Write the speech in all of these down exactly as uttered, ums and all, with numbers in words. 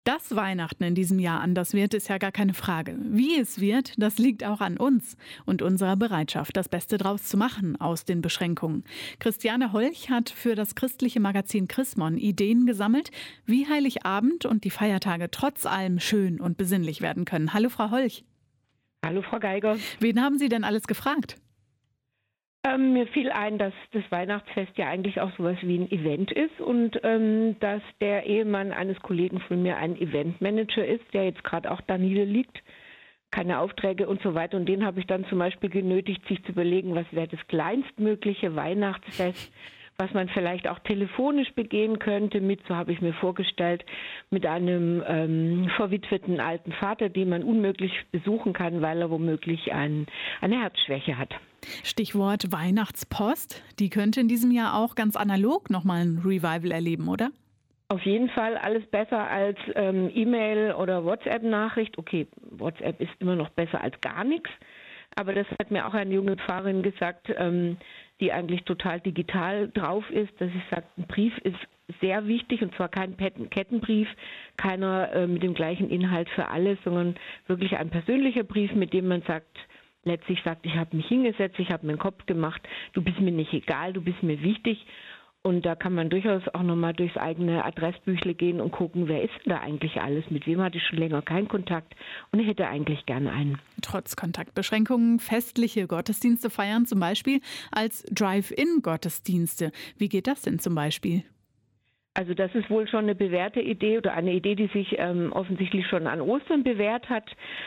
Dass Weihnachten in diesem Jahr anders wird, ist ja gar keine Frage. Wie es wird, das liegt auch an uns und unserer Bereitschaft, das Beste draus zu machen aus den Beschränkungen. Christiane Holch hat für das christliche Magazin Chrismon Ideen gesammelt, wie Heiligabend und die Feiertage trotz allem schön und besinnlich werden können. Hallo Frau Holch. Hallo Frau Geiger. Wen haben Sie denn alles gefragt? Ähm, mir fiel ein, dass das Weihnachtsfest ja eigentlich auch sowas wie ein Event ist und ähm, dass der Ehemann eines Kollegen von mir ein Eventmanager ist, der jetzt gerade auch da niederliegt, keine Aufträge und so weiter. Und den habe ich dann zum Beispiel genötigt, sich zu überlegen, was wäre das kleinstmögliche Weihnachtsfest, was man vielleicht auch telefonisch begehen könnte mit, so habe ich mir vorgestellt, mit einem ähm, verwitweten alten Vater, den man unmöglich besuchen kann, weil er womöglich ein, eine Herzschwäche hat. Stichwort Weihnachtspost. Die könnte in diesem Jahr auch ganz analog nochmal ein Revival erleben, oder? Auf jeden Fall alles besser als ähm, E-Mail oder WhatsApp-Nachricht. Okay, WhatsApp ist immer noch besser als gar nichts. Aber das hat mir auch eine junge Pfarrerin gesagt, ähm, die eigentlich total digital drauf ist, dass sie sagt, ein Brief ist sehr wichtig und zwar kein Kettenbrief, keiner äh, mit dem gleichen Inhalt für alle, sondern wirklich ein persönlicher Brief, mit dem man sagt, letztlich sagt, ich habe mich hingesetzt, ich habe meinen Kopf gemacht, du bist mir nicht egal, du bist mir wichtig. Und da kann man durchaus auch nochmal durchs eigene Adressbüchle gehen und gucken, wer ist denn da eigentlich alles, mit wem hatte ich schon länger keinen Kontakt und hätte eigentlich gerne einen. Trotz Kontaktbeschränkungen festliche Gottesdienste feiern, zum Beispiel als Drive-In-Gottesdienste. Wie geht das denn zum Beispiel? Also das ist wohl schon eine bewährte Idee oder eine Idee, die sich ähm, offensichtlich schon an Ostern bewährt hat,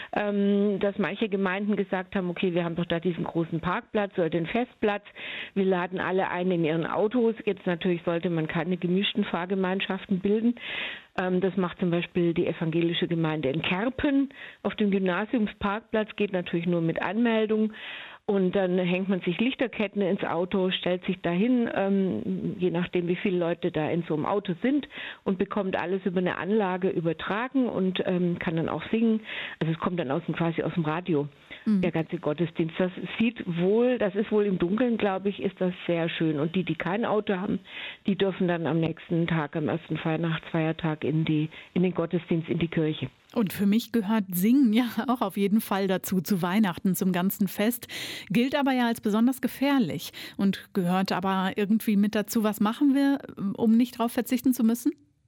ähm, dass manche Gemeinden gesagt haben, okay, wir haben doch da diesen großen Parkplatz oder den Festplatz, wir laden alle ein in ihren Autos. Jetzt natürlich sollte man keine gemischten Fahrgemeinschaften bilden. Ähm, das macht zum Beispiel die evangelische Gemeinde in Kerpen. Auf dem Gymnasiumsparkplatz geht natürlich nur mit Anmeldung. Und dann hängt man sich Lichterketten ins Auto, stellt sich dahin, ähm, je nachdem wie viele Leute da in so einem Auto sind und bekommt alles über eine Anlage übertragen und ähm, kann dann auch singen. Also es kommt dann aus dem, quasi aus dem Radio, mhm. der ganze Gottesdienst. Das sieht wohl, das ist wohl im Dunkeln, glaube ich, ist das sehr schön. Und die, die kein Auto haben, die dürfen dann am nächsten Tag, am ersten Weihnachtsfeiertag in die, in den Gottesdienst, in die Kirche. Und für mich gehört Singen ja auch auf jeden Fall dazu, zu Weihnachten, zum ganzen Fest. Gilt aber ja als besonders gefährlich und gehört aber irgendwie mit dazu. Was machen wir, um nicht darauf verzichten zu müssen?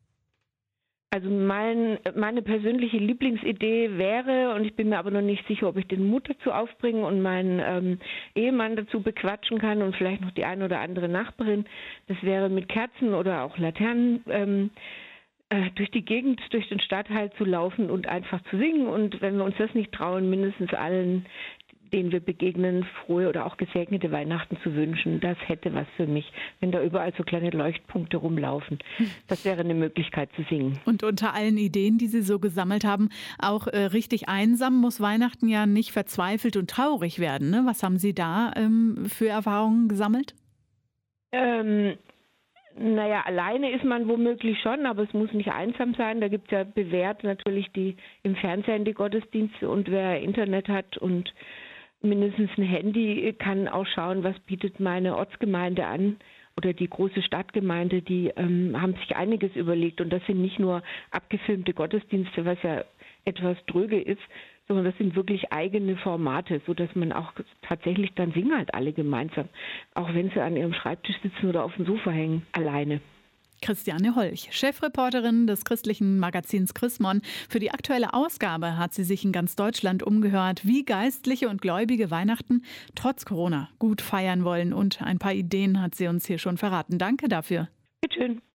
Also mein, meine persönliche Lieblingsidee wäre, und ich bin mir aber noch nicht sicher, ob ich den Mut dazu aufbringen und meinen ähm, Ehemann dazu bequatschen kann und vielleicht noch die eine oder andere Nachbarin, das wäre mit Kerzen oder auch Laternen ähm, durch die Gegend, durch den Stadtteil zu laufen und einfach zu singen. Und wenn wir uns das nicht trauen, mindestens allen, denen wir begegnen, frohe oder auch gesegnete Weihnachten zu wünschen. Das hätte was für mich, wenn da überall so kleine Leuchtpunkte rumlaufen. Das wäre eine Möglichkeit zu singen. Und unter allen Ideen, die Sie so gesammelt haben, auch äh, richtig einsam muss Weihnachten ja nicht verzweifelt und traurig werden. Ne? Was haben Sie da ähm, für Erfahrungen gesammelt? Ähm... Naja, alleine ist man womöglich schon, aber es muss nicht einsam sein. Da gibt es ja bewährt natürlich die im Fernsehen die Gottesdienste und wer Internet hat und mindestens ein Handy, kann auch schauen, was bietet meine Ortsgemeinde an oder die große Stadtgemeinde. Die ähm, haben sich einiges überlegt und das sind nicht nur abgefilmte Gottesdienste, was ja etwas dröge ist, sondern das sind wirklich eigene Formate, sodass man auch tatsächlich dann singen halt alle gemeinsam, auch wenn sie an ihrem Schreibtisch sitzen oder auf dem Sofa hängen, alleine. Christiane Holch, Chefreporterin des christlichen Magazins Chrismon. Für die aktuelle Ausgabe hat sie sich in ganz Deutschland umgehört, wie Geistliche und Gläubige Weihnachten trotz Corona gut feiern wollen. Und ein paar Ideen hat sie uns hier schon verraten. Danke dafür. Bitte schön.